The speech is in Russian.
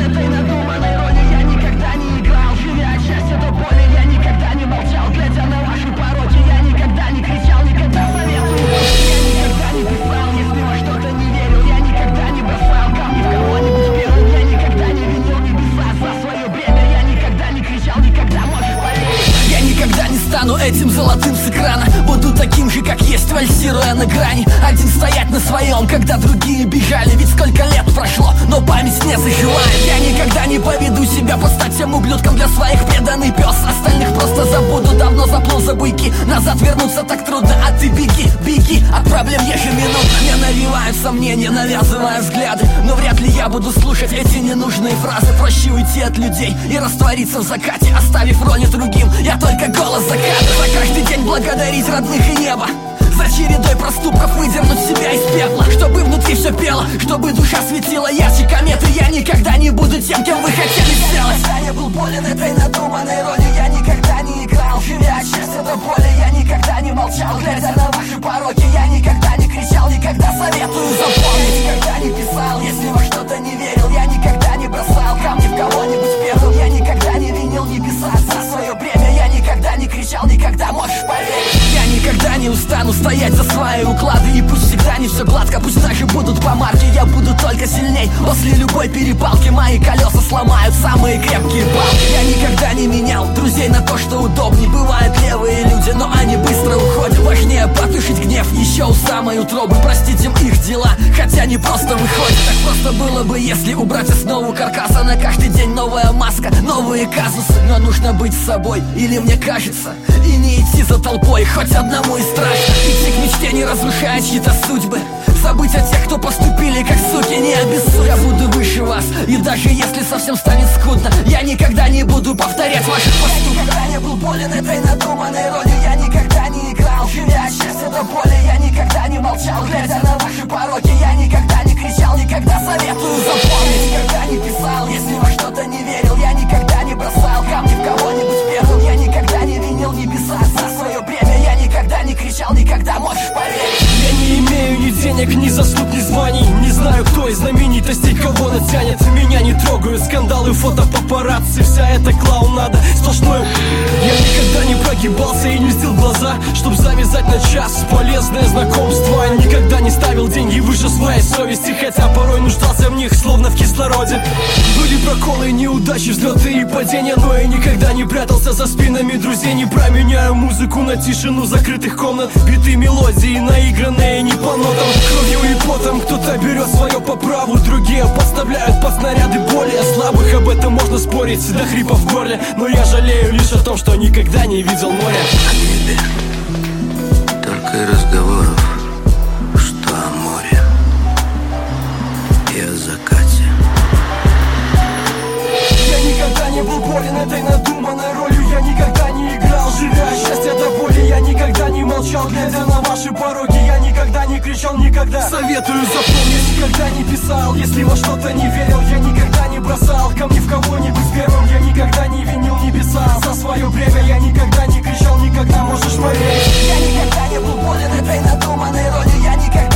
этой надуманной роли я никогда не играл. Живя от счастья до боли, я никогда не молчал. Глядя на ваши пороки, я никогда не кричал. Никогда советую, я никогда не писал. Если во что-то не верил, я никогда не бросал камни в кого-нибудь первым. Я никогда не винил небеса за свое бремя. Я никогда не кричал, никогда можешь поверить. Я никогда не стану этим золотым с экрана. Буду таким же, как есть, вальсируя на грани. Один стоять на своем, когда другие бежали. Ведь сколько лет прошло, но память не заживает. Я никогда не поведу себя по стать тем ублюдком для своих преданный пес. Остальных просто забуду, давно заплыл за буйки. Назад вернуться так трудно, а ты беги, беги от проблем ежеминутно. Мне навевают сомнения, навязывая взгляды. Но вряд ли я буду слушать эти ненужные фразы. Проще уйти от людей и раствориться в закате, оставив роли другим. Я только голос за кадр. За каждый день благодарить родных и небо. За чередой проступков выдернуть себя из пепла. Чтобы внутри все пело, чтобы душа светила ярче кометы. Я никогда не буду тем, кем вы хотели сделать. Я никогда не был болен этой надуманной ролью. Я никогда не играл, живя от счастья до боли. Я никогда не молчал, глядя на ваши пороки. Я никогда не кричал, никогда советую запомнить. Я никогда не писал, если во что-то не верил. Я никогда не бросал камни в кого-нибудь первым. Я никогда не винил небеса за свое бремя. Я никогда не кричал, никогда можешь поверить. Я никогда не устану стоять за свои уклады. И пусть всегда не все гладко, пусть даже будут помарки. Я буду только сильней после любой перепалки. Мои колеса сломают самые крепкие палки. Я никогда не менял друзей на то, что удобней. Бывают левые люди, но они быстро уходят. Важнее потушить гнев еще у самой утробы. Простить им их дела, хотя не просто выходит. Так просто было бы, если убрать основу каркаса. На каждый день новая маска, новые казусы. Но нужно быть собой, или мне кажется, и не идти за толпой. Хоть одному и страшно идти к мечте, не разрушая чьи-то судьбы. Забыть о тех, кто поступили как суки, не обессудь. Я буду выше вас, и даже если совсем станет скудно, я никогда не буду повторять ваших поступков. Я никогда не был болен этой надуманной ролью. Я никогда не играл, живя от счастья до боли. Я никогда не молчал, глядя на ваши пороки. Я никогда не кричал, никогда советую запомнить. Я никогда не писал, если во что-то не верил. Я никогда не бросал камни в кого-нибудь первым. Я никогда не винил небеса за свое бремя. Я никогда не кричал, никогда можешь поверить. Я не имею ни денег, ни заслуг, ни званий. Не знаю, кто из знаменитостей кого натянет. Меня не трогают скандалы, фото папарацци. Вся эта клоунада сплошной. Я никогда не прогибался и не льстил глаза, чтоб завязать на час полезное знакомство. Никогда не ставил деньги выше своей совести, хотя порой нуждался в них, словно в кислороде. Были проколы, неудачи, взлеты и падения, но я никогда не прятался за спинами друзей. Не променяю музыку на тишину закрытых комнат. Биты мелодии, наигранные не по нотам. Кровью и потом кто-то берет свое по праву, другие подставляют под снаряды более слабых. Об этом можно спорить до хрипа в горле, но я жалею лишь о том, что никогда не видел моря. О небе только и разговоров, что о море и о закате. Я никогда не был болен этой надуманной ролью. Я никогда не играл, живя от счастья до боли. Я никогда не молчал, глядя на ваши пороки. Я никогда не кричал, никогда советую запомнить. Никогда не писал, если во что-то не верил. Я никогда не бросал камни в кого-нибудь первым. Я никогда не винил небеса за свое бремя. Я никогда не кричал, никогда можешь поверить. Я никогда не был болен этой надуманной ролью. Я никогда